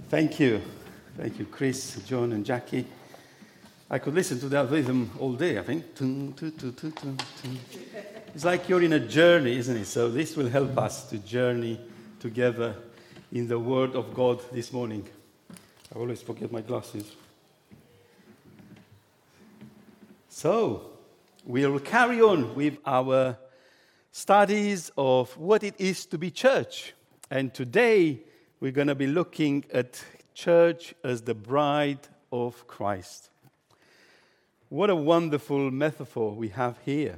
Thank you. Thank you, Chris, John, and Jackie. I could listen to that rhythm all day, I think. It's like you're in a journey, isn't it? So this will help us to journey together in the Word of God this morning. I always forget my glasses. So, we'll carry on with our studies of what it is to be church. And today, we're going to be looking at church as the bride of Christ. What a wonderful metaphor we have here.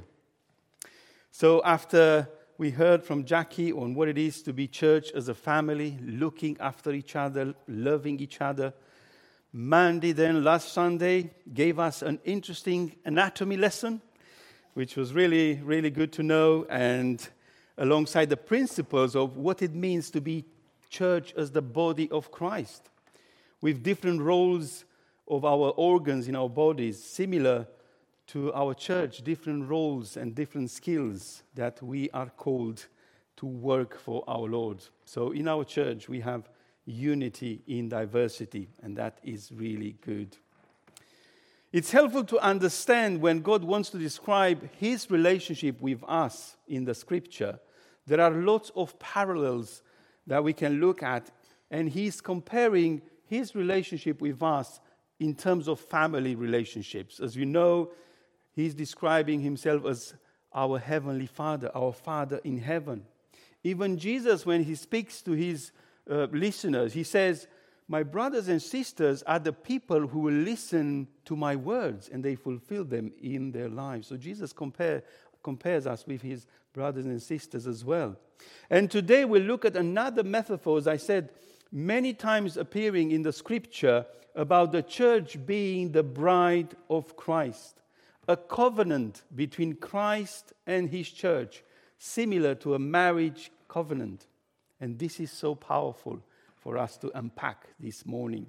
So after we heard from Jackie on what it is to be church as a family, looking after each other, loving each other, Mandy then last Sunday gave us an interesting anatomy lesson, which was really, really good to know, and alongside the principles of what it means to be church as the body of Christ, with different roles of our organs in our bodies, similar to our church, different roles and different skills that we are called to work for our Lord. So in our church, we have unity in diversity, and that is really good. It's helpful to understand when God wants to describe His relationship with us in the Scripture. There are lots of parallels that we can look at, and He's comparing His relationship with us in terms of family relationships. As you know, He's describing Himself as our Heavenly Father, our Father in heaven. Even Jesus, when He speaks to His listeners, He says, "My brothers and sisters are the people who will listen to my words, and they fulfill them in their lives." So Jesus compares us with His brothers and sisters as well. And today we'll look at another metaphor, as I said, many times appearing in the Scripture, about the church being the bride of Christ. A covenant between Christ and His church, similar to a marriage covenant. And this is so powerful for us to unpack this morning.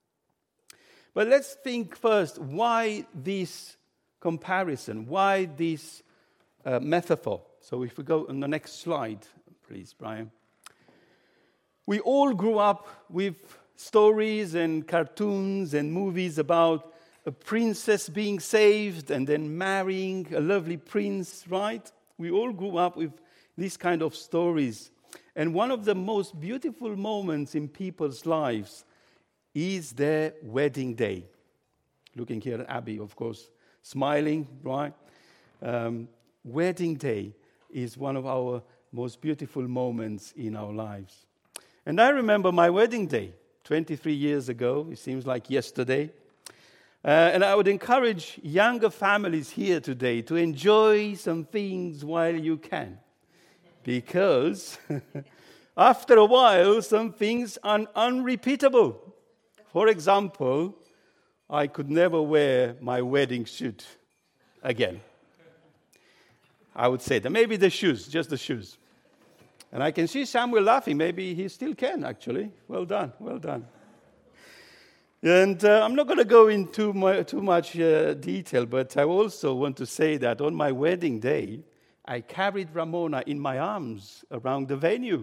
But let's think first, why this comparison? Why this metaphor? So if we go on the next slide, please, Brian. We all grew up with stories and cartoons and movies about a princess being saved and then marrying a lovely prince, right? We all grew up with these kind of stories. And one of the most beautiful moments in people's lives is their wedding day. Looking here at Abby, of course, smiling, right? Wedding day is one of our most beautiful moments in our lives. And I remember my wedding day, 23 years ago. It seems like yesterday. And I would encourage younger families here today to enjoy some things while you can. Because after a while, some things are unrepeatable. For example, I could never wear my wedding suit again. I would say that. Maybe the shoes, just the shoes. And I can see Samuel laughing. Maybe he still can, actually. Well done, well done. And I'm not going to go into too much detail, but I also want to say that on my wedding day, I carried Ramona in my arms around the venue.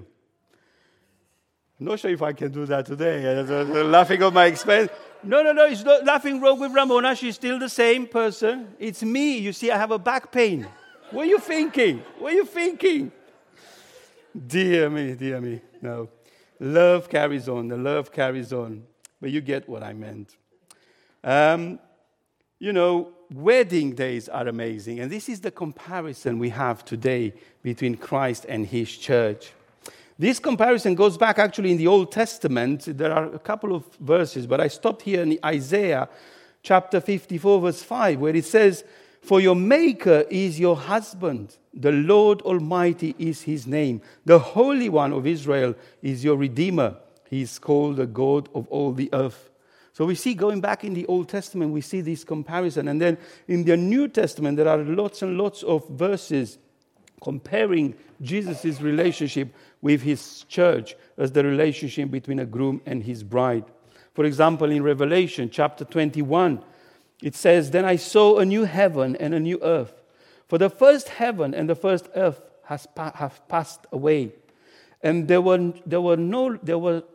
I'm not sure if I can do that today. Laughing at my expense. No, it's not nothing wrong with Ramona. She's still the same person. It's me. You see, I have a back pain. What are you thinking? What are you thinking? Dear me. No. Love carries on. The love carries on. But you get what I meant. Wedding days are amazing. And this is the comparison we have today between Christ and His church. This comparison goes back actually in the Old Testament. There are a couple of verses, but I stopped here in Isaiah chapter 54, verse 5, where it says, "For your Maker is your husband. The Lord Almighty is His name. The Holy One of Israel is your Redeemer. He is called the God of all the earth." So we see, going back in the Old Testament, we see this comparison. And then in the New Testament, there are lots and lots of verses comparing Jesus' relationship with His church as the relationship between a groom and his bride. For example, in Revelation chapter 21, it says, "Then I saw a new heaven and a new earth. For the first heaven and the first earth have passed away. And there were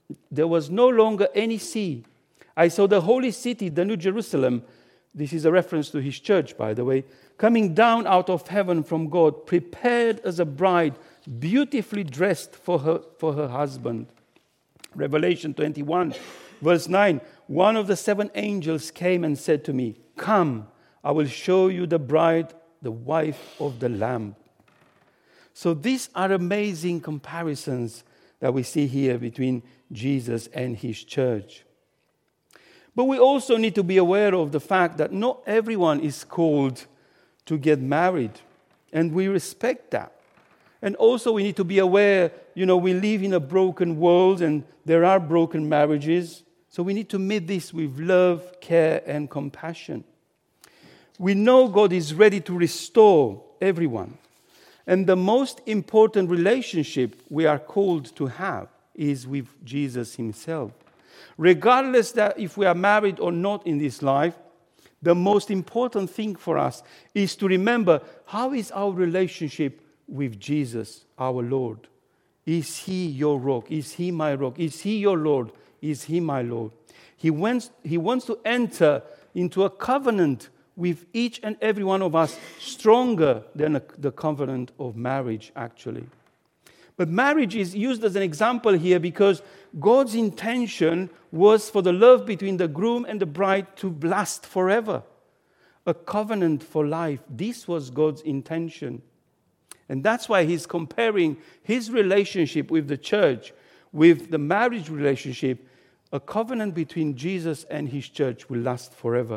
there was no longer any sea. I saw the holy city, the New Jerusalem. This is a reference to his church, by the way, coming down out of heaven from God, prepared as a bride, beautifully dressed for her husband. Revelation 21, verse 9. One of the 7 angels came and said to me, "Come, I will show you the bride, the wife of the Lamb." So these are amazing comparisons that we see here between Jesus and his church. But we also need to be aware of the fact that not everyone is called to get married, and we respect that. And also we need to be aware, we live in a broken world and there are broken marriages. So we need to meet this with love, care, and compassion. We know God is ready to restore everyone. And the most important relationship we are called to have is with Jesus himself. Regardless that if we are married or not in this life, the most important thing for us is to remember, how is our relationship with Jesus, our Lord? Is he your rock? Is he my rock? Is he your Lord? Is he my Lord? He wants to enter into a covenant with each and every one of us, stronger than the covenant of marriage, actually. But marriage is used as an example here because God's intention was for the love between the groom and the bride to last forever. A covenant for life. This was God's intention. And that's why he's comparing his relationship with the church with the marriage relationship. A covenant between Jesus and his church will last forever.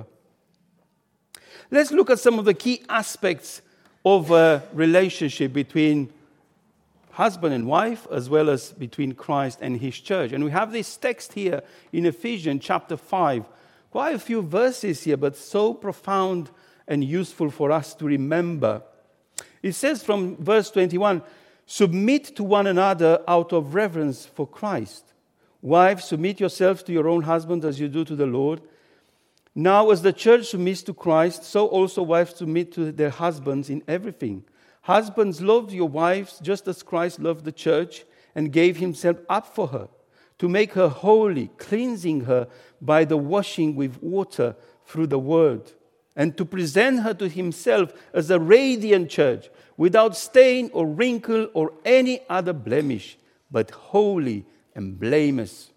Let's look at some of the key aspects of a relationship between husband and wife, as well as between Christ and his church. And we have this text here in Ephesians chapter 5. Quite a few verses here, but so profound and useful for us to remember. It says from verse 21, "Submit to one another out of reverence for Christ. Wives, submit yourselves to your own husband as you do to the Lord. Now, as the church submits to Christ, so also wives submit to their husbands in everything. Husbands, love your wives just as Christ loved the church and gave himself up for her, to make her holy, cleansing her by the washing with water through the word, and to present her to himself as a radiant church, without stain or wrinkle or any other blemish, but holy and blameless.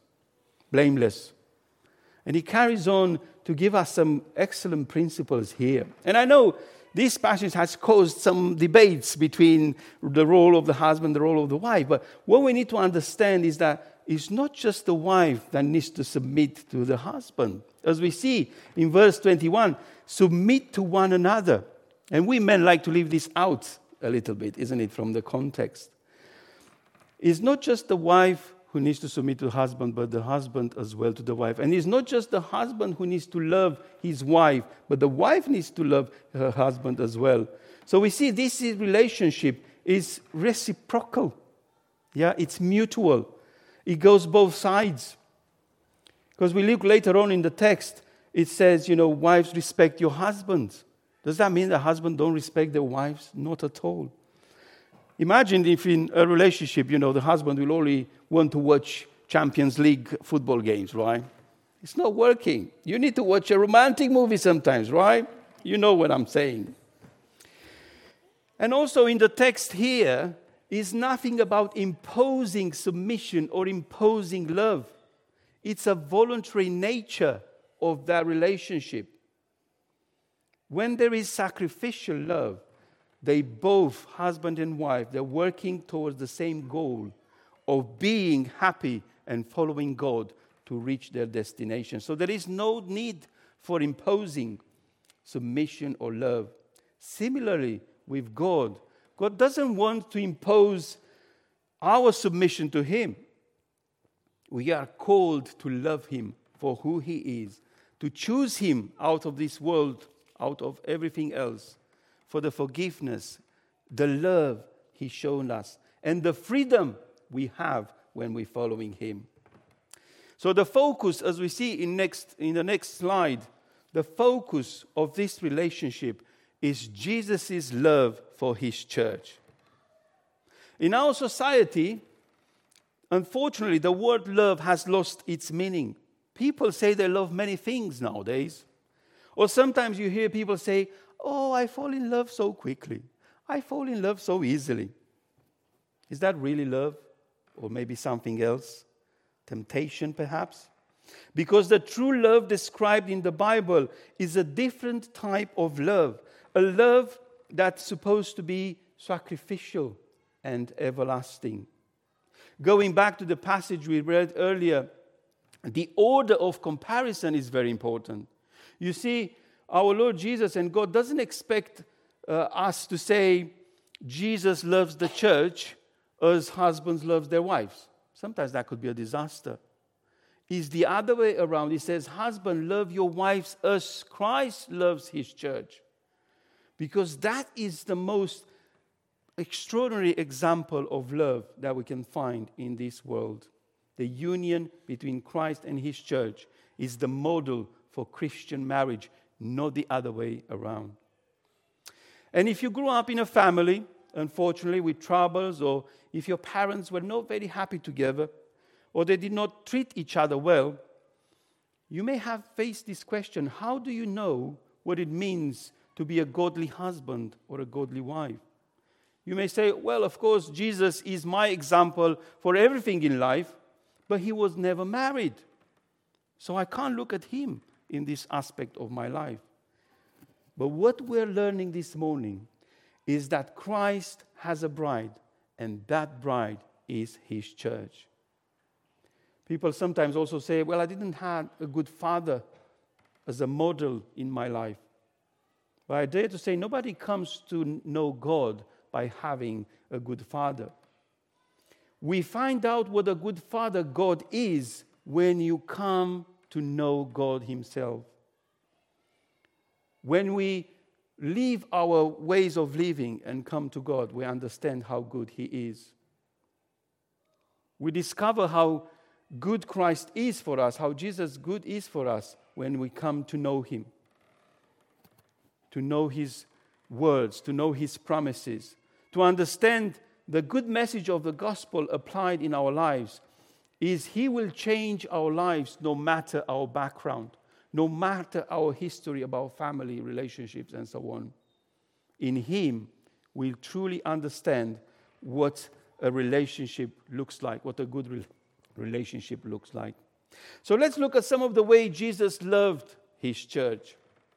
And he carries on to give us some excellent principles here. And I know this passage has caused some debates between the role of the husband, the role of the wife. But what we need to understand is that it's not just the wife that needs to submit to the husband. As we see in verse 21, submit to one another. And we men like to leave this out a little bit, isn't it, from the context. It's not just the wife who needs to submit to the husband, but the husband as well to the wife. And it's not just the husband who needs to love his wife, but the wife needs to love her husband as well. So we see this relationship is reciprocal. Yeah, it's mutual. It goes both sides. Because we look later on in the text, it says, wives, respect your husbands. Does that mean the husband don't respect their wives? Not at all. Imagine if in a relationship, the husband will only want to watch Champions League football games, right? It's not working. You need to watch a romantic movie sometimes, right? You know what I'm saying. And also in the text here is nothing about imposing submission or imposing love. It's a voluntary nature of that relationship. When there is sacrificial love, they both, husband and wife, they're working towards the same goal of being happy and following God to reach their destination. So there is no need for imposing submission or love. Similarly, with God, God doesn't want to impose our submission to him. We are called to love him for who he is, to choose him out of this world, out of everything else, for the forgiveness, the love he's shown us, and the freedom we have when we're following him. So the focus, as we see in the next slide, the focus of this relationship is Jesus' love for his church. In our society, unfortunately, the word love has lost its meaning. People say they love many things nowadays. Or sometimes you hear people say, "Oh, I fall in love so quickly. I fall in love so easily." Is that really love? Or maybe something else? Temptation, perhaps? Because the true love described in the Bible is a different type of love. A love that's supposed to be sacrificial and everlasting. Going back to the passage we read earlier, the order of comparison is very important. You see, our Lord Jesus and God doesn't expect us to say, Jesus loves the church as husbands love their wives. Sometimes that could be a disaster. It's the other way around. He says, husband, love your wives as Christ loves his church. Because that is the most extraordinary example of love that we can find in this world. The union between Christ and his church is the model for Christian marriage, not the other way around. And if you grew up in a family, unfortunately, with troubles, or if your parents were not very happy together, or they did not treat each other well, you may have faced this question: how do you know what it means to be a godly husband or a godly wife? You may say, well, of course, Jesus is my example for everything in life, but he was never married. So I can't look at him in this aspect of my life. But what we're learning this morning is that Christ has a bride, and that bride is his church. People sometimes also say, well, I didn't have a good father as a model in my life. But I dare to say nobody comes to know God by having a good father. We find out what a good father God is when you come to know God himself. When we leave our ways of living and come to God, we understand how good he is. We discover how good Christ is for us, how Jesus good is for us when we come to know him, to know his words, to know his promises, to understand the good message of the gospel applied in our lives is he will change our lives no matter our background, no matter our history about family, relationships, and so on. In him, we'll truly understand what a relationship looks like, what a good relationship looks like. So let's look at some of the way Jesus loved his church.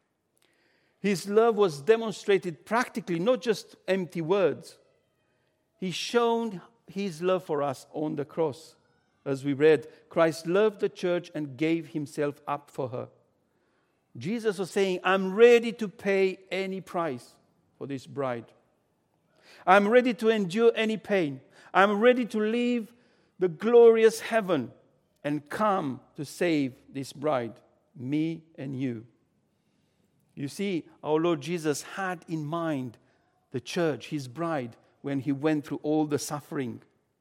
His love was demonstrated practically, not just empty words. He showed his love for us on the cross. As we read, Christ loved the church and gave himself up for her. Jesus was saying, I'm ready to pay any price for this bride. I'm ready to endure any pain. I'm ready to leave the glorious heaven and come to save this bride, me and you. You see, our Lord Jesus had in mind the church, his bride, when he went through all the suffering.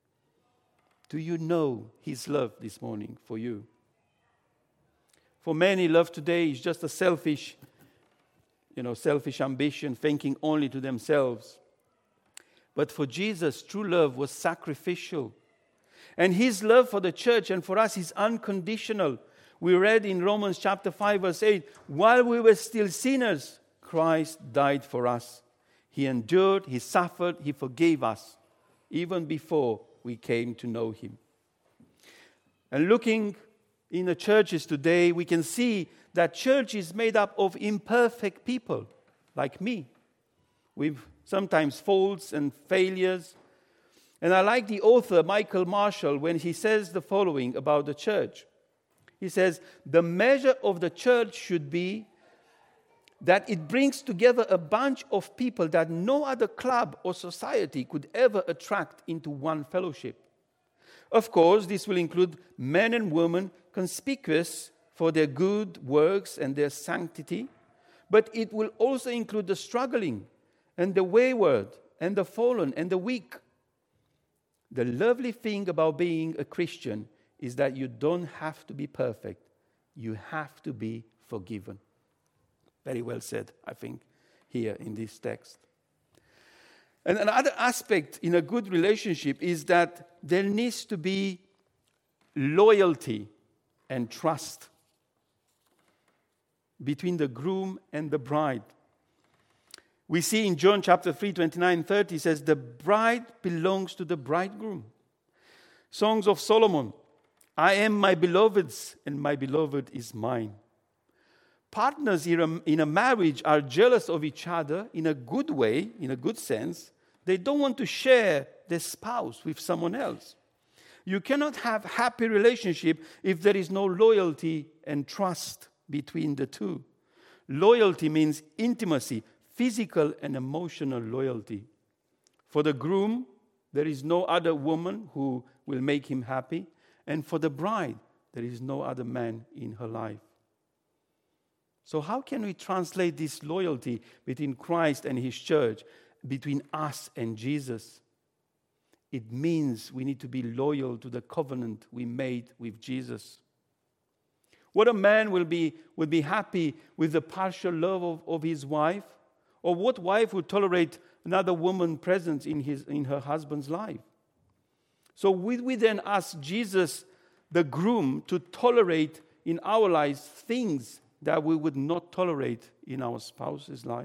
Do you know his love this morning for you? For many, love today is just a selfish ambition, thinking only to themselves. But for Jesus, true love was sacrificial. And his love for the church and for us is unconditional. We read in Romans chapter 5, verse 8, while we were still sinners, Christ died for us. He endured, he suffered, he forgave us, even before we came to know him. And looking in the churches today, we can see that church is made up of imperfect people, like me, with sometimes faults and failures. And I like the author, Michael Marshall, when he says the following about the church. He says, the measure of the church should be that it brings together a bunch of people that no other club or society could ever attract into one fellowship. Of course, this will include men and women conspicuous for their good works and their sanctity, but it will also include the struggling and the wayward and the fallen and the weak. The lovely thing about being a Christian is that you don't have to be perfect. You have to be forgiven. Very well said, I think, here in this text. And another aspect in a good relationship is that there needs to be loyalty and trust between the groom and the bride. We see in John chapter 3, 29, 30, it says, the bride belongs to the bridegroom. Songs of Solomon, I am my beloved's, and my beloved is mine. Partners in a marriage are jealous of each other in a good way, in a good sense. They don't want to share their spouse with someone else. You cannot have a happy relationship if there is no loyalty and trust between the two. Loyalty means intimacy, physical and emotional loyalty. For the groom, there is no other woman who will make him happy. And for the bride, there is no other man in her life. So how can we translate this loyalty between Christ and his church, between us and Jesus? It means we need to be loyal to the covenant we made with Jesus. What a man will be happy with the partial love of his wife? Or what wife would tolerate another woman's presence in her husband's life? So we then ask Jesus, the groom, to tolerate in our lives things that we would not tolerate in our spouse's life?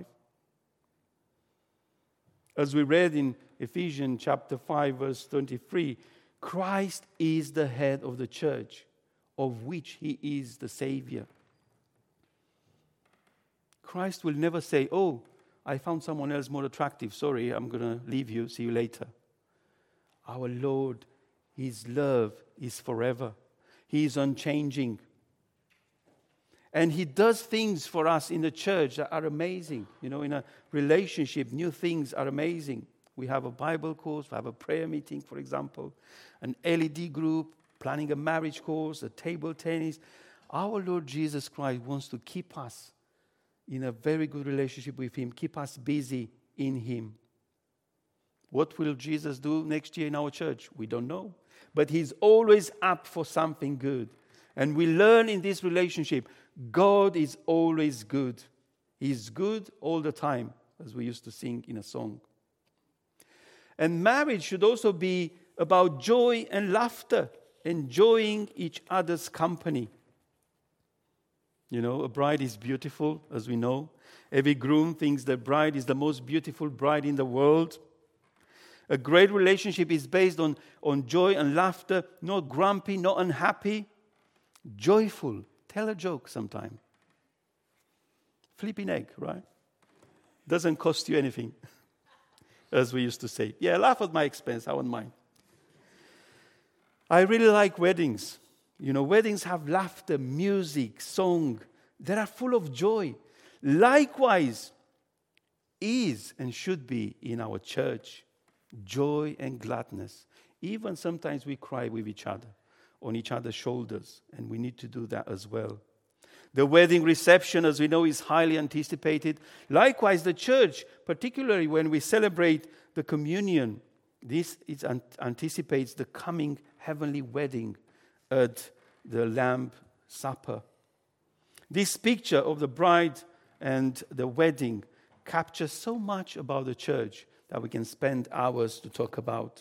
As we read in Ephesians chapter 5, verse 23, Christ is the head of the church, of which he is the Savior. Christ will never say, oh, I found someone else more attractive. Sorry, I'm going to leave you. See you later. Our Lord, his love is forever. He is unchanging. And he does things for us in the church that are amazing. You know, in a relationship, new things are amazing. We have a Bible course, we have a prayer meeting, for example, an LED group, planning a marriage course, a table tennis. Our Lord Jesus Christ wants to keep us in a very good relationship with him, keep us busy in him. What will Jesus do next year in our church? We don't know. But he's always up for something good. And we learn in this relationship, God is always good. He's good all the time, as we used to sing in a song. And marriage should also be about joy and laughter, enjoying each other's company. You know, a bride is beautiful, as we know. Every groom thinks the bride is the most beautiful bride in the world. A great relationship is based on joy and laughter, not grumpy, not unhappy. Joyful. Tell a joke sometime. Flipping egg, right? Doesn't cost you anything, as we used to say. Yeah, laugh at my expense, I won't mind. I really like weddings. You know, weddings have laughter, music, song. They are full of joy. Likewise, is and should be in our church. Joy and gladness. Even sometimes we cry with each other, on each other's shoulders, and we need to do that as well. The wedding reception, as we know, is highly anticipated. Likewise, the church, particularly when we celebrate the communion, this anticipates the coming heavenly wedding at the Lamb Supper. This picture of the bride and the wedding captures so much about the church that we can spend hours to talk about.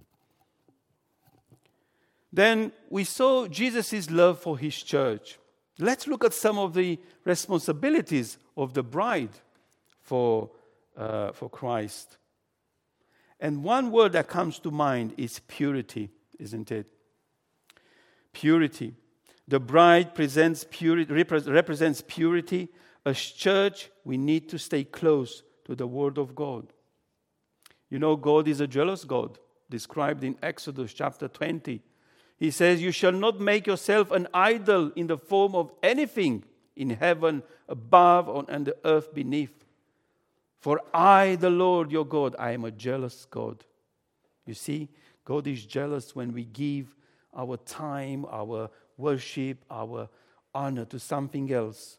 Then we saw Jesus' love for his church. Let's look at some of the responsibilities of the bride for Christ. And one word that comes to mind is purity, isn't it? Purity. The bride represents purity. As church, we need to stay close to the Word of God. You know, God is a jealous God, described in Exodus chapter 20. He says, you shall not make yourself an idol in the form of anything in heaven above and the earth beneath. For I, the Lord your God, I am a jealous God. You see, God is jealous when we give our time, our worship, our honor to something else.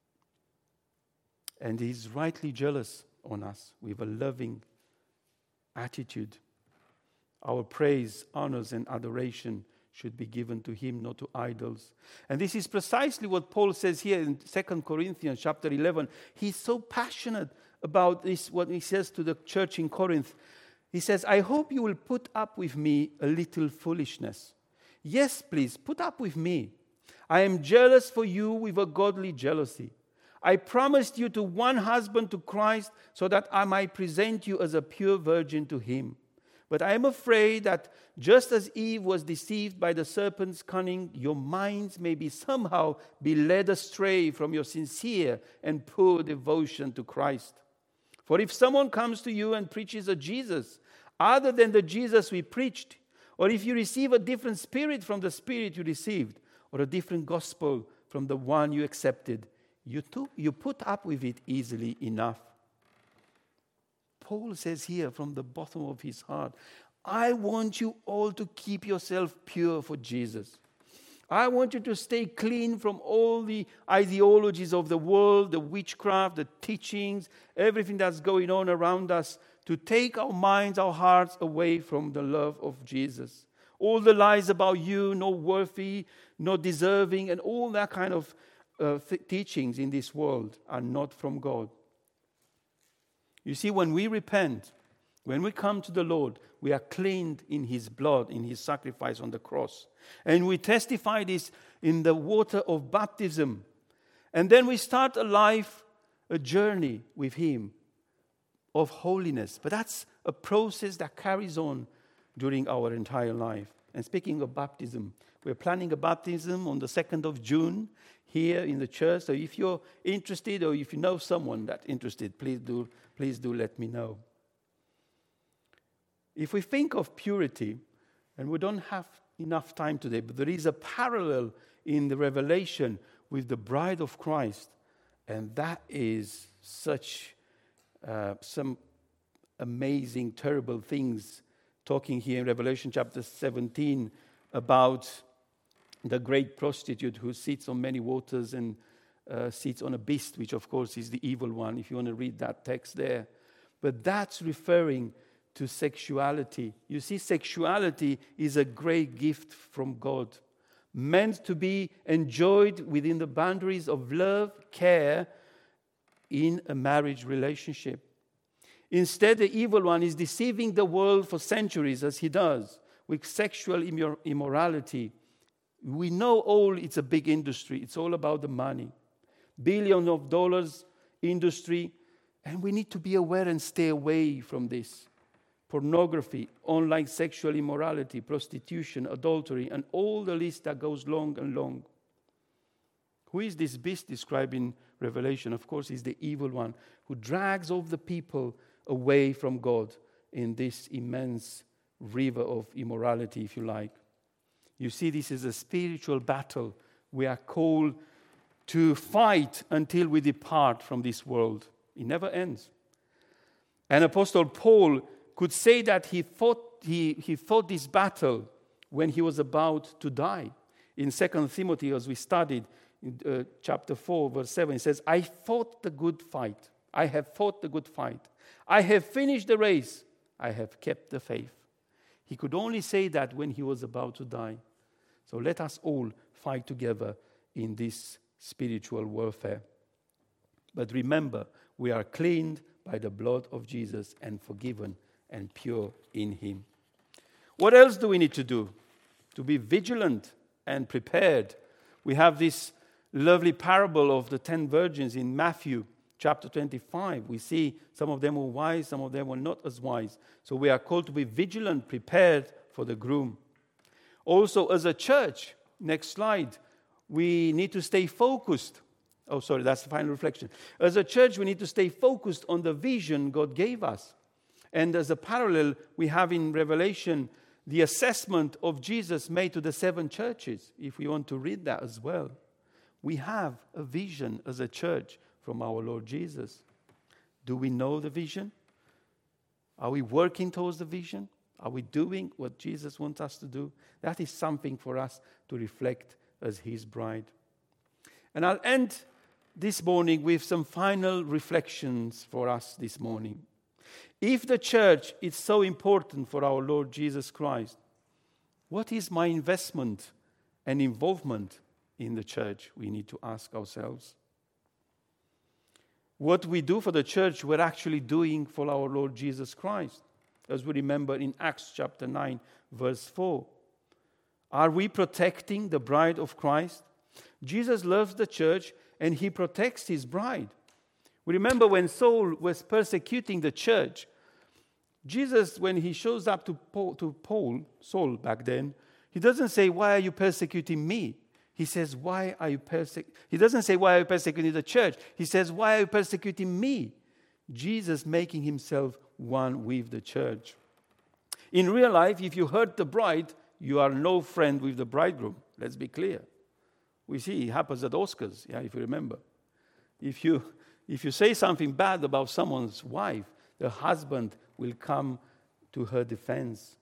And he's rightly jealous on us with a loving attitude. Our praise, honors, and adoration should be given to him, not to idols. And this is precisely what Paul says here in 2 Corinthians chapter 11. He's so passionate about this, what he says to the church in Corinth. He says, I hope you will put up with me a little foolishness. Yes, please, put up with me. I am jealous for you with a godly jealousy. I promised you to one husband, to Christ, so that I might present you as a pure virgin to him. But I am afraid that just as Eve was deceived by the serpent's cunning, your minds may be somehow be led astray from your sincere and pure devotion to Christ. For if someone comes to you and preaches a Jesus other than the Jesus we preached, or if you receive a different spirit from the spirit you received, or a different gospel from the one you accepted, you put up with it easily enough. Paul says here from the bottom of his heart, I want you all to keep yourself pure for Jesus. I want you to stay clean from all the ideologies of the world, the witchcraft, the teachings, everything that's going on around us, to take our minds, our hearts away from the love of Jesus. All the lies about you, not worthy, not deserving, and all that kind of teachings in this world are not from God. You see, when we repent, when we come to the Lord, we are cleaned in His blood, in His sacrifice on the cross. And we testify this in the water of baptism. And then we start a life, a journey with Him of holiness. But that's a process that carries on during our entire life. And speaking of baptism, we're planning a baptism on the 2nd of June here in the church. So if you're interested, or if you know someone that's interested, please do let me know. If we think of purity, and we don't have enough time today, but there is a parallel in the Revelation with the bride of Christ, and that is such some amazing, terrible things, talking here in Revelation chapter 17 about the great prostitute who sits on many waters and sits on a beast, which of course is the evil one, if you want to read that text there. But that's referring to sexuality. You see, sexuality is a great gift from God, meant to be enjoyed within the boundaries of love, care, in a marriage relationship. Instead, the evil one is deceiving the world for centuries, as he does, with sexual immorality. We know all it's a big industry. It's all about the money. Billions of dollars industry. And we need to be aware and stay away from this. Pornography, online sexual immorality, prostitution, adultery, and all the list that goes long and long. Who is this beast described in Revelation? Of course, he's the evil one who drags all the people away from God in this immense river of immorality, if you like. You see, this is a spiritual battle. We are called to fight until we depart from this world. It never ends. And Apostle Paul could say that he fought this battle when he was about to die. In 2 Timothy, as we studied in chapter 4, verse 7, it says, I fought the good fight. I have fought the good fight. I have finished the race. I have kept the faith. He could only say that when he was about to die. So let us all fight together in this spiritual warfare. But remember, we are cleaned by the blood of Jesus and forgiven and pure in Him. What else do we need to do? To be vigilant and prepared. We have this lovely parable of the 10 virgins in Matthew chapter 25. We see some of them were wise, some of them were not as wise. So we are called to be vigilant, prepared for the groom. Also, as a church, next slide, we need to stay focused. Oh, sorry, that's the final reflection. As a church, we need to stay focused on the vision God gave us. And as a parallel, we have in Revelation the assessment of Jesus made to the 7 churches, if we want to read that as well. We have a vision as a church from our Lord Jesus. Do we know the vision? Are we working towards the vision? Are we doing what Jesus wants us to do? That is something for us to reflect as His bride. And I'll end this morning with some final reflections for us this morning. If the church is so important for our Lord Jesus Christ, what is my investment and involvement in the church? We need to ask ourselves. what we do for the church, we're actually doing for our Lord Jesus Christ. As we remember in Acts chapter 9, verse 4. Are we protecting the bride of Christ? Jesus loves the church and he protects his bride. We remember when Saul was persecuting the church, Jesus, when he shows up to Saul back then, he doesn't say, why are you persecuting me? He says, why are you persecuting? He doesn't say, why are you persecuting the church? He says, why are you persecuting me? Jesus making himself one with the church. In real life, if you hurt the bride, you are no friend with the bridegroom. Let's be clear. We see it happens at Oscars, if you remember. If you say something bad about someone's wife, the husband will come to her defense.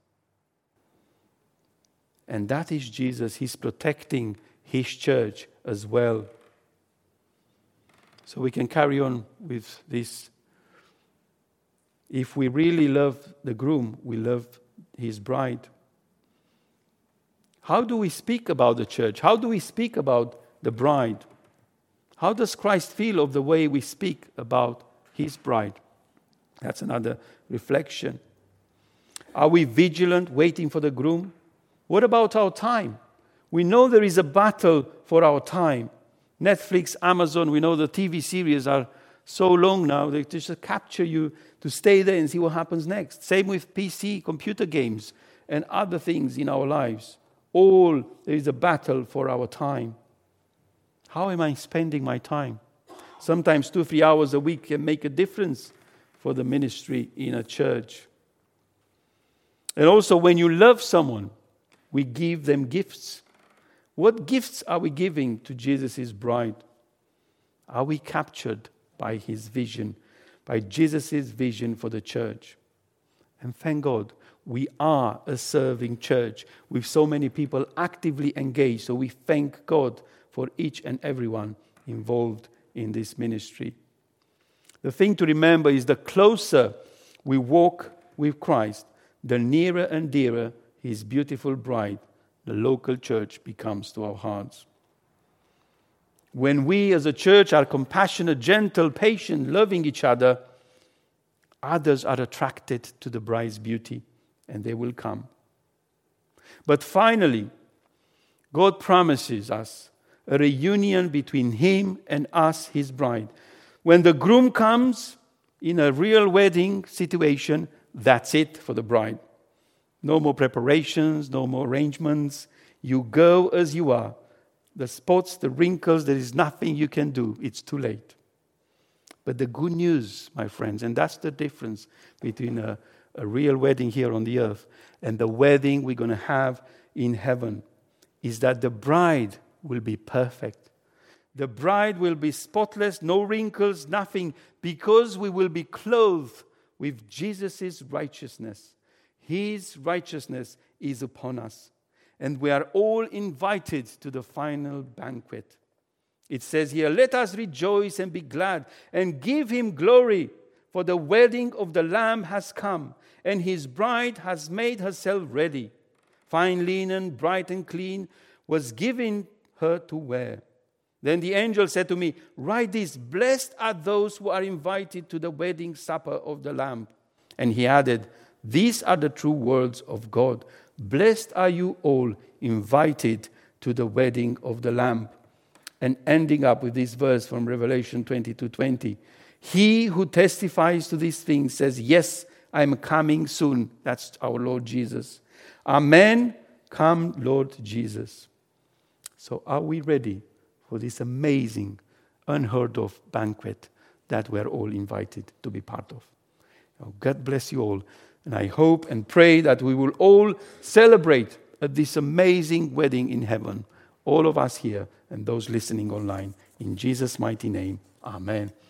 And that is Jesus. He's protecting his church as well. So we can carry on with this. If we really love the groom, we love his bride. How do we speak about the church? How do we speak about the bride? How does Christ feel of the way we speak about his bride? That's another reflection. Are we vigilant, waiting for the groom? What about our time? We know there is a battle for our time. Netflix, Amazon, we know the TV series are so long now, they just capture you to stay there and see what happens next. Same with PC, computer games, and other things in our lives. There is a battle for our time. How am I spending my time? Sometimes 2-3 hours a week can make a difference for the ministry in a church. And also, when you love someone, we give them gifts. What gifts are we giving to Jesus' bride? Are we captured by his vision, by Jesus' vision for the church? And thank God, we are a serving church with so many people actively engaged. So we thank God for each and everyone involved in this ministry. The thing to remember is the closer we walk with Christ, the nearer and dearer his beautiful bride, the local church, becomes to our hearts. When we as a church are compassionate, gentle, patient, loving each other, others are attracted to the bride's beauty, and they will come. But finally, God promises us a reunion between him and us, his bride. When the groom comes in a real wedding situation, that's it for the bride. No more preparations, no more arrangements. You go as you are. The spots, the wrinkles, there is nothing you can do. It's too late. But the good news, my friends, and that's the difference between a real wedding here on the earth and the wedding we're going to have in heaven, is that the bride will be perfect. The bride will be spotless, no wrinkles, nothing, because we will be clothed with Jesus' righteousness. His righteousness is upon us. And we are all invited to the final banquet. It says here, let us rejoice and be glad and give him glory, for the wedding of the Lamb has come, and his bride has made herself ready. Fine linen, bright and clean, was given her to wear. Then the angel said to me, write this, blessed are those who are invited to the wedding supper of the Lamb. And he added, these are the true words of God. Blessed are you all invited to the wedding of the Lamb. And ending up with this verse from Revelation 22:20. He who testifies to these things says, yes, I am coming soon. That's our Lord Jesus. Amen. Come, Lord Jesus. So are we ready for this amazing, unheard of banquet that we're all invited to be part of? Oh, God bless you all. And I hope and pray that we will all celebrate at this amazing wedding in heaven. All of us here and those listening online. In Jesus' mighty name, amen.